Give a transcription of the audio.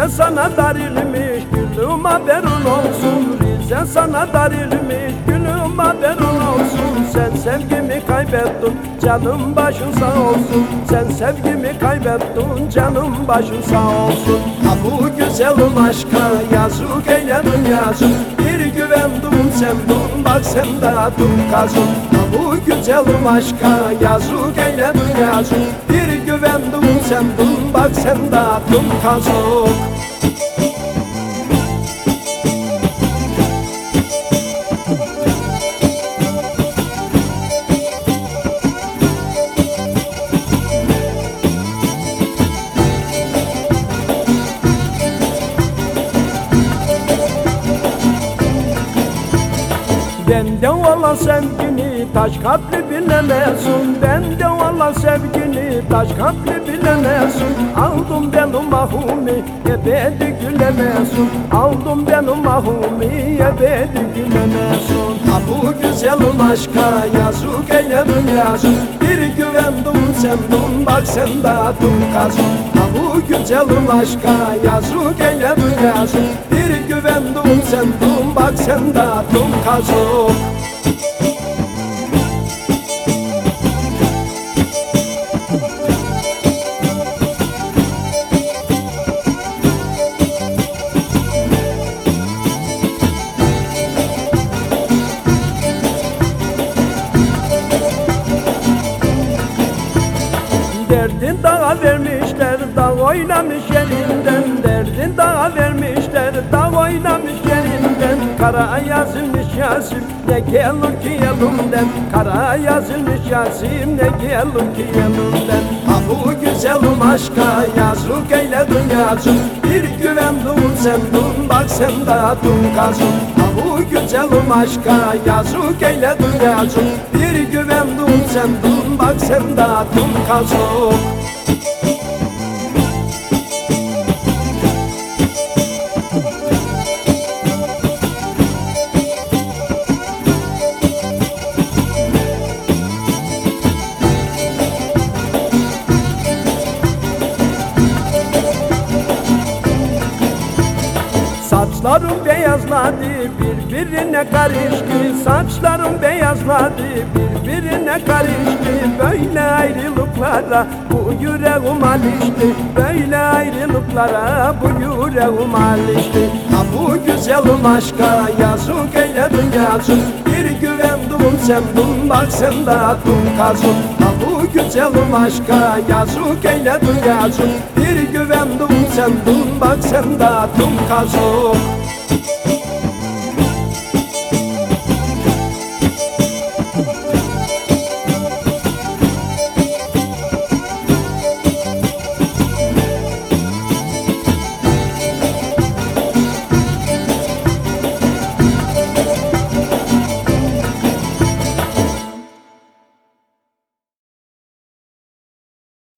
Rize sana darilmiş gülüm haberin olsun. Rize sana darilmiş gülüm haberin olsun. Sen sevgimi kaybettin canım başın sağ olsun. Sen sevgimi kaybettin canım başın sağ olsun. Ha bu güzelim aşka yazık eyledin yazık. Bir güvendim sevdim bak sen de dur kazın. Ha bu güzelim aşka yazık eyledin yazık. Bir güvendim sevdim bak sen de dur kazın. Bende olan sevgini taş kalpli bilemezsin. Bende olan sevgini taş kalpli bilemezsin. Aldım benim mahumi ebedi gülemezsin. Aldım benim mahumi ebedi gülemezsin. Ha bu güzelim aşka yazık eyledin yazık. Bir güvendim sevdim bak sen de dur kazın. Ha bu güzelim aşka yazık eyledin yazık. Bir güvendim sevdim bak sen de dur kazın. Derdin dağa vermişler, dağ oynamış elinden. Derdin dağa vermişler, dağ oynamış elinden. Kara yazılmış Yasim, ne gelir ki elimden. Kara yazılmış Yasim, ne gelir ki elimden. Ha bu güzelim aşka yazık eyledin yazık. Bir güvendim sevdim bak sen de dur kazın. Ha bu güzelim aşka yazık eyledin yazık. Bir güvendim sevdim bak sen de dur kazın. Saçlarım beyazladı birbirine karıştı. Saçlarım beyazladı birbirine karıştı. Böyle ayrılıklara bu yüreğim alıştı. Böyle ayrılıklara bu yüreğim alıştı. Ha bu güzelim aşka yazık eyledin yazık. Bir güvendim sevdim bak sen de dur kazın. Ha bu güzelim aşka yazık eyledin yazık. Bir güvendim sevdim bak sen de dur kazın.